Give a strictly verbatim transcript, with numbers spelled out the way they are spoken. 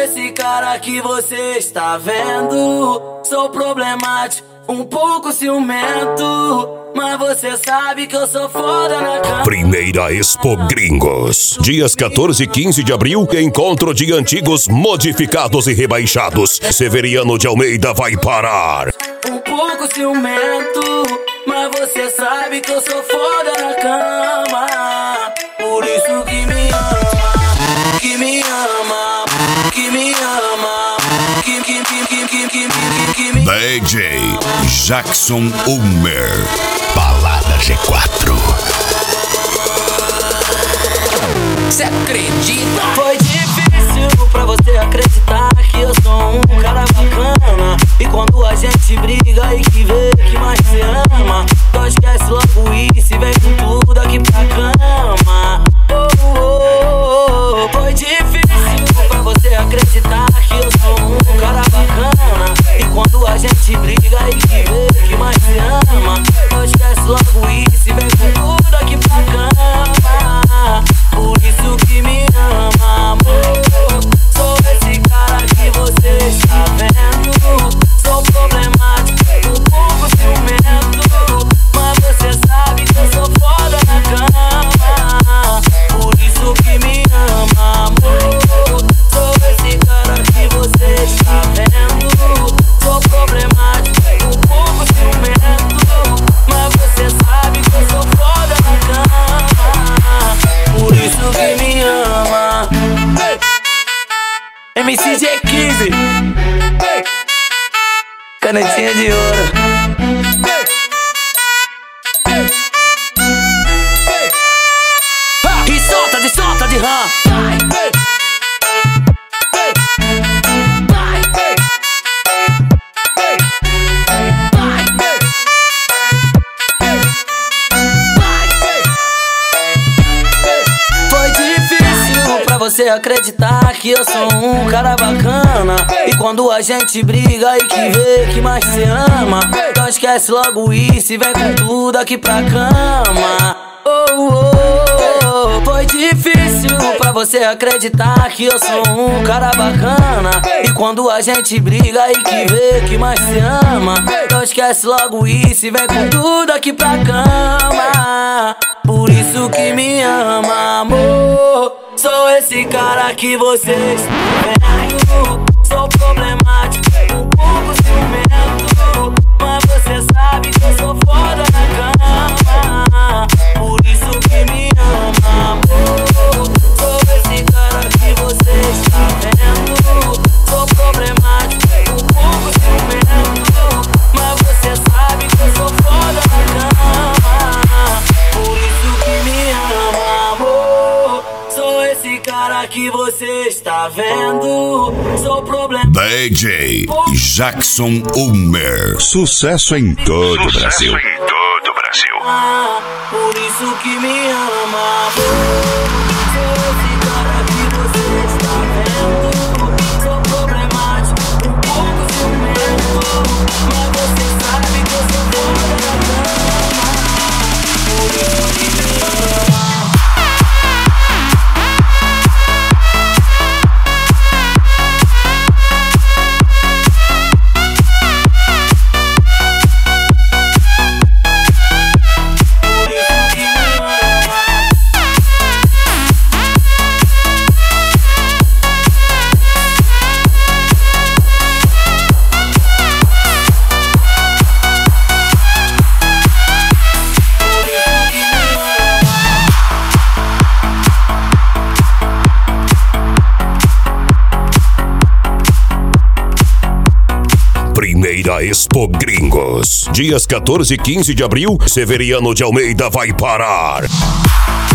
esse cara que você está vendo. Sou problemático, um pouco ciumento, mas você sabe que eu sou foda na cama. Primeira Expo Gringos, dias quatorze e quinze de abril. Encontro de antigos modificados e rebaixados. Severiano de Almeida vai parar. Um pouco ciumento, mas você sabe que eu sou foda na cama. Por isso que me ama, que me ama, que me ama, que, que, que, que, que, que, que, que me D J Jackson Ulmer, Balada G quatro. Cê acredita? Foi difícil pra você acreditar que eu sou um cara bacana. E quando a gente briga e que vê que mais se ama, então esquece logo isso e vem com tudo aqui pra cama. Oh, oh, oh. Foi difícil pra você acreditar que eu sou um cara bacana. E quando a gente briga e que vê que mais se ama, então esquece logo isso e vem com tudo aqui pra cama. Por isso que me ama, amor. Sou esse cara que você está vendo. Sou problemático, um pouco ciumento, mas você sabe que eu sou foda na cama. Por isso que me ama, amor. Sou esse cara que você está vendo. Sou problemático, um pouco ciumento, mas você sabe que eu sou foda na cama. Por isso que me ama. M C J quinze, canetinha de ouro. E solta de solta de rã. Foi difícil pra você acreditar que eu sou um cara bacana. E quando a gente briga e que vê que mais se ama, então esquece logo isso e vem com tudo aqui pra cama. Oh, oh, oh. Foi difícil pra você acreditar que eu sou um cara bacana. E quando a gente briga e que vê que mais se ama, então esquece logo isso e vem com tudo aqui pra cama. Por isso que me ama, amor. Sou esse cara que você está vendo. Sou problemático, um pouco ciumento, mas você sabe que eu sou foda na cama. Por isso que me ama, amor. Sou esse cara que você está vendo. Sou problemático, um pouco ciumento, mas você sabe que eu sou foda na cama. Por isso que me ama, amor. Sou esse cara que você está vendo. Sou problema. D J Jackson Ulmer, sucesso em todo o Brasil. Sucesso em todo o Brasil. Por isso que me ama, amor. Sou esse cara que você está vendo. Sou problemático, um pouco ciumento, mas você sabe que eu sou foda na cama. Por isso que me ama. Primeira Expo Gringos, dias quatorze e quinze de abril. Severiano de Almeida vai parar.